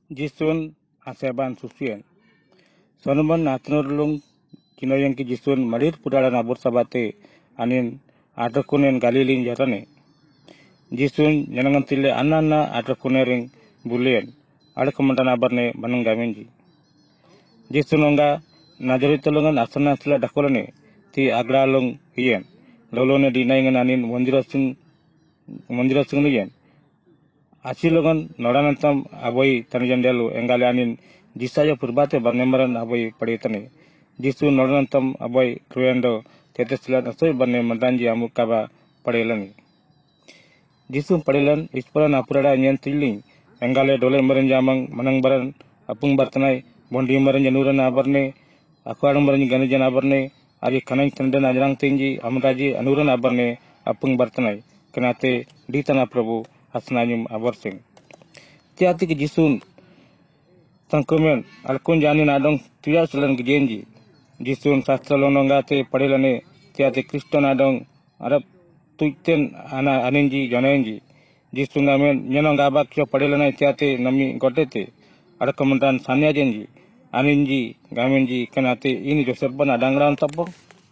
Jisun haseban susien. Sonoman natnurlung kinoyang ki jisun malir pudala nabur sabate anin atakunen galilin jarane. Jisun nyanangan tille anana atakunering bulien. Ada kementan abarne manunggamenji. Jisun onga najari tolongan asana sila dakolane ti aglalung hien. Lolone dinaingan anin mondirasung nuyen. Asilogan noranantam aboy tanjandelu engale anin jisaya purbate barnemaran aboy padetane. Jisu noranantam aboy kruendo teteslan asoy barne mandanji amukaba padelani. Jisu padelan isparan apurada nyen tiling engale dole maran jamang manang baran apung bartanai bondi maran januran abarne akwaran maran ganajan abarne ari kanang tandan ajrang tingji amraji anuran abarne apung bartanai kenate di tanah prabu asnanyum abarsing. Tiati ke jisun tangkumen alkun jani nadong tiya selan gejenji. Jisun sastralonongate padelane tiati kriston adong arab tuiten ana aninji jonenji. Jisun amen nyenong gabak kyo padelane tiati nami godete. Ada kementan sanya jenji aninji gamenji kenate ini joserban adangran tapong.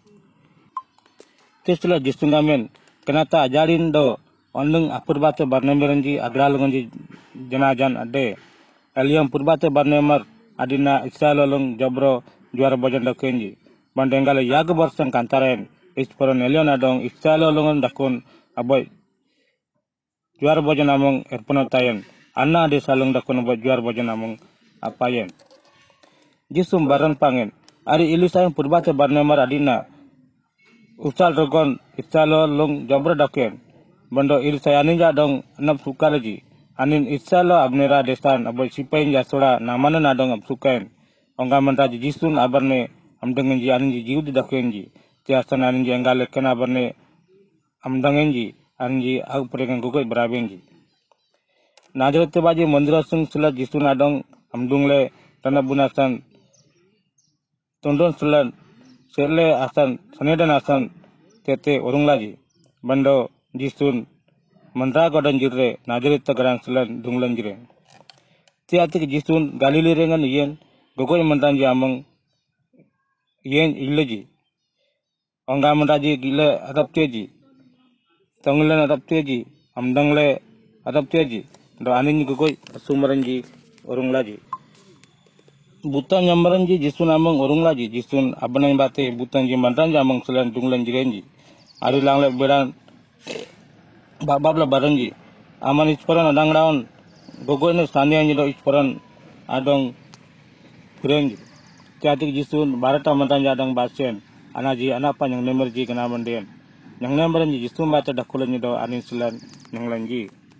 Tisla jisun amen kenata ajarin do onlung apurbate barnemeranji agralunganji janajan ade aliam purbate barnemar adina isalolung jabro juara bojan dakenji bandengale yag borsan kantaren isporon elion adong isalolungan dakun aboy juara bojan among erponotayen anna ade salung dakun aboy juara bojan among apayen jisum baran pangen ari ilusayan purbate barnemar adina usal rogon isalolung jabro daken bando ilsaya ninja dong nap sukalaji anin isalo abnera desan aboy sipain jasora namana nadong absukain onga mantaji jisun abarne amdengenji aninji jiudi dakenji tiasan aninji engale ken abarne amdangenji aninji ag pregan gugoy brabenji najarete baji mondirasung sila jisun adong amdungle tanabunasan tondon sulan serle asan sanedan asan tete orunglaji bando jisun mandra godan jirre najarita garang selan dunglan jirre tiati jisun galili rengan yen gogoy mandanji amang yen illaji onga mandaji gile adapteji tonglen adapteji amdangle adapteji do anin gogoy sumaranji orunglaji butan nyamaranji jisun amang orunglaji jisun abanang bate butanji mandanji amang selan dunglan jirenji ari langle beran babla baranji aman isporan adang raun gogoy ne sania nyido isporan adong kurenji tiati jisun barata mantan jadang basen anaji anapa yang nemerji kena manden yang nemeranji jisun bata dakulan nyido anin selan nanglanji